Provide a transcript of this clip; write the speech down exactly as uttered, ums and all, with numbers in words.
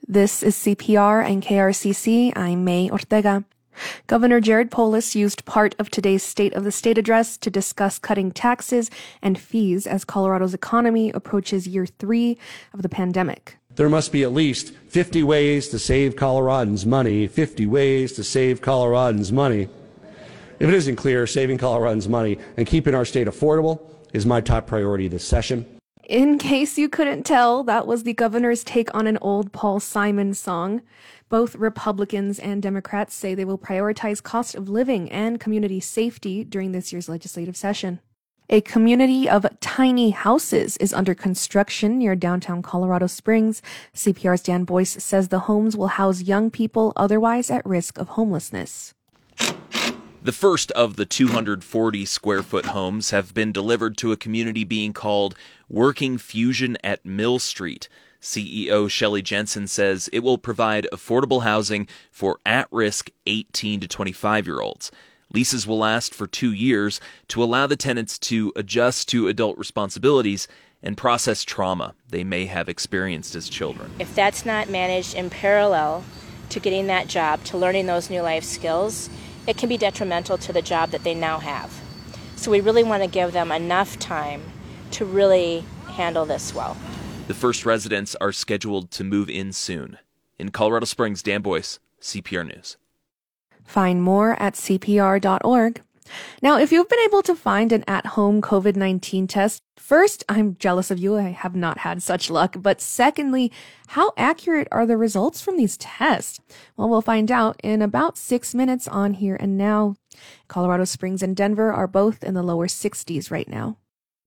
This is C P R and K R C C. I'm May Ortega. Governor Jared Polis used part of today's State of the State address to discuss cutting taxes and fees as Colorado's economy approaches year three of the pandemic. There must be at least fifty ways to save Coloradans money, fifty ways to save Coloradans money. If it isn't clear, saving Coloradans money and keeping our state affordable is my top priority this session. In case you couldn't tell, that was the governor's take on an old Paul Simon song. Both Republicans and Democrats say they will prioritize cost of living and community safety during this year's legislative session. A community of tiny houses is under construction near downtown Colorado Springs. C P R's Dan Boyce says the homes will house young people otherwise at risk of homelessness. The first of the two hundred forty square foot homes have been delivered to a community being called Working Fusion at Mill Street. C E O Shelley Jensen says it will provide affordable housing for at-risk eighteen to twenty-five-year-olds. Leases will last for two years to allow the tenants to adjust to adult responsibilities and process trauma they may have experienced as children. If that's not managed in parallel to getting that job, to learning those new life skills, it can be detrimental to the job that they now have. So we really want to give them enough time to really handle this well. The first residents are scheduled to move in soon. In Colorado Springs, Dan Boyce, C P R News. Find more at C P R dot org. Now, if you've been able to find an at-home COVID nineteen test, first, I'm jealous of you. I have not had such luck. But secondly, how accurate are the results from these tests? Well, we'll find out in about six minutes on Here and Now. Colorado Springs and Denver are both in the lower sixties right now.